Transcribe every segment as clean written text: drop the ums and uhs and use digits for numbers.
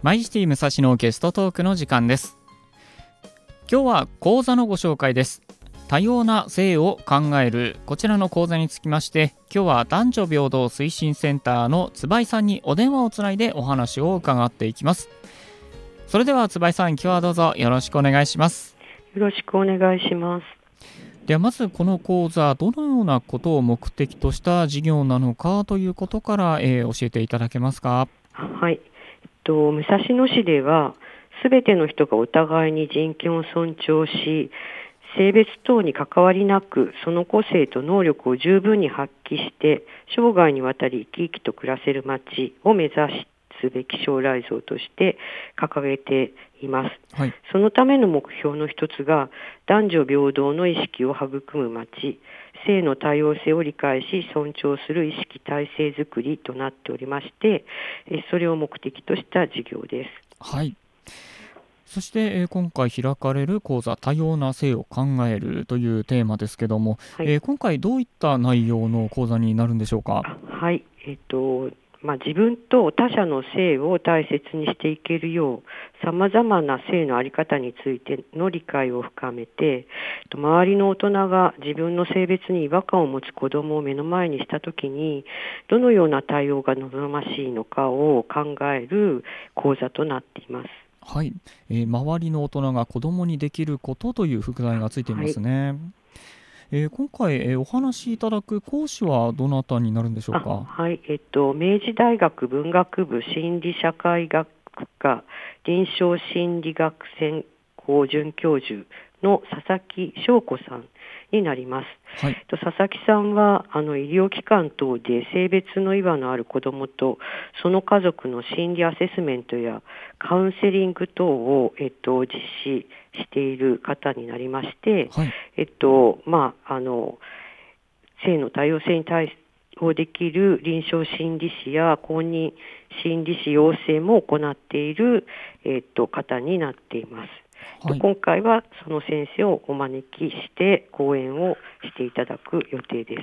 マイシティ武蔵のゲストトークの時間です。今日は講座のご紹介です。多様な性を考える、こちらの講座につきまして、今日は男女平等推進センターの坪井さんにお電話をつないでお話を伺っていきます。それでは坪井さん、今日はどうぞよろしくお願いします。 よろしくお願いします。 ではまずこの講座、どのようなことを目的とした事業なのかということから、教えていただけますか。 はい、武蔵野市ではすべての人がお互いに人権を尊重し、性別等に関わりなくその個性と能力を十分に発揮して生涯にわたり生き生きと暮らせる街を目指すべき将来像として掲げています、 はい、 そのための目標の一つが男女平等の意識を育む街、性の多様性を理解し尊重する意識体制づくりとなっておりまして、それを目的とした事業です。 はい、そして、今回開かれる講座、多様な性を考えるというテーマですけども、 はい、 今回どういった内容の講座になるんでしょうか。 はい、自分と他者の性を大切にしていけるようさまざまな性の在り方についての理解を深めて、周りの大人が自分の性別に違和感を持つ子どもを目の前にしたときにどのような対応が望ましいのかを考える講座となっています。 はい、周りの大人が子どもにできることという副題がついていますね。今回、お話しいただく講師はどなたになるんでしょうか。 はい、明治大学文学部心理社会学科臨床心理学専攻准教授の佐々木翔子さんになります。 はい、 佐々木さんは医療機関等で性別の違和のある子どもとその家族の心理アセスメントやカウンセリング等を、実施している方になりまして、 はい、 性の多様性に対応できる臨床心理士や公認心理士養成も行っている、方になっています。 はい、 今回はその先生をお招きして講演をしていただく予定です。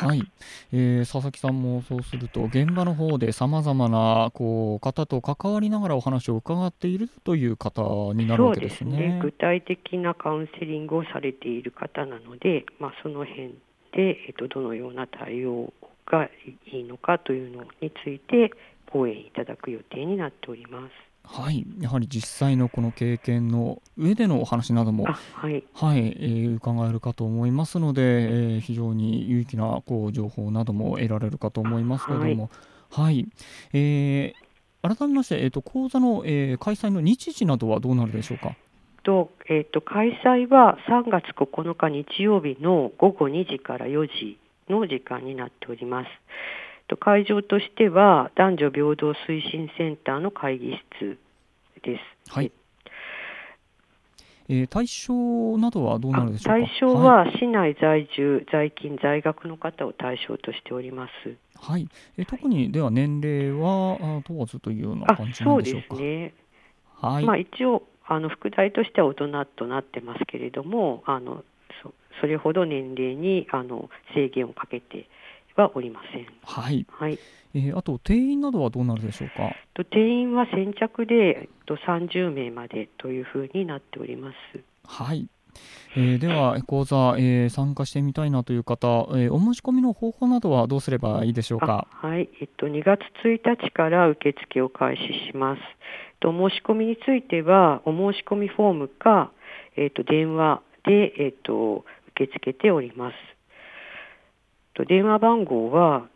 はい、佐々木さんもそうすると現場の方でさまざまな方と関わりながらお話を伺っているという方になるわけですね。 そうですね、具体的なカウンセリングをされている方なので、その辺で、どのような対応がいいのかというのについて講演いただく予定になっております。 はい、やはり実際のこの経験の上でのお話なども伺えるかと思いますので、非常に有益な情報なども得られるかと思いますけれども、はい、改めまして、講座の、開催の日時などはどうなるでしょうか。 開催は3月9日日曜日の午後2時から4時の時間になっております。会場としては男女平等推進センターの会議室です。 はい、対象などはどうなるでしょうか。 対象は市内在住、在勤、在学の方を対象としております。 はい、特にでは年齢は問わずというような感じなんでしょうか。 そうですね。 はい、 一応副題としては大人となってますけれども、それほど年齢に制限をかけてはおりません。 はい、 はい、 あと定員などはどうなるでしょうか。 定員は先着で30名までというふうになっております。 はい、では講座、参加してみたいなという方、お申し込みの方法などはどうすればいいでしょうか。 はい、2月1日から受付を開始します。申し込みについてはお申し込みフォームか、電話で、受け付けております。電話番号は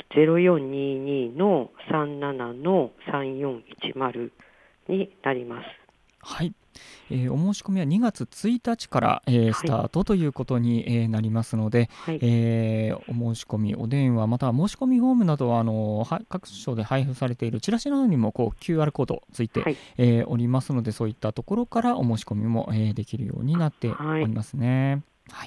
0422-37-3410になります。 はい、お申し込みは2月1日から、スタートということに、なりますので、 はい、 お申し込み、お電話または申し込みフォームなどは各所で配布されているチラシなどにもQR コードついて、おりますので、そういったところからお申し込みも、できるようになっておりますね。はい、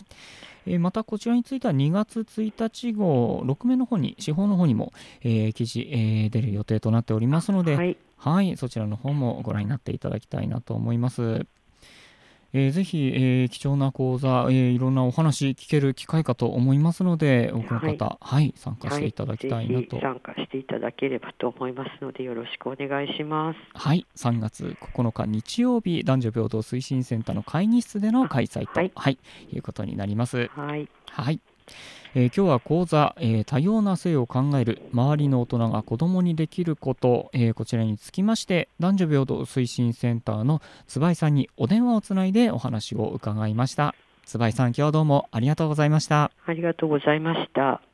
またこちらについては2月1日号6面の方に司法の方にも、記事、出る予定となっておりますので、はい、そちらの方もご覧になっていただきたいなと思います。 ぜひ、貴重な講座、いろんなお話聞ける機会かと思いますので、多くの方、参加していただきたいなと。 ぜひ参加していただければと思いますので、よろしくお願いします。 はい、3月9日日曜日、男女平等推進センターの会議室での開催と、いうことになります。今日は講座、多様な性を考える周りの大人が子どもにできること、こちらにつきまして男女平等推進センターの椿井さんにお電話をつないでお話を伺いました。椿井さん、今日はどうもありがとうございました。 ありがとうございました。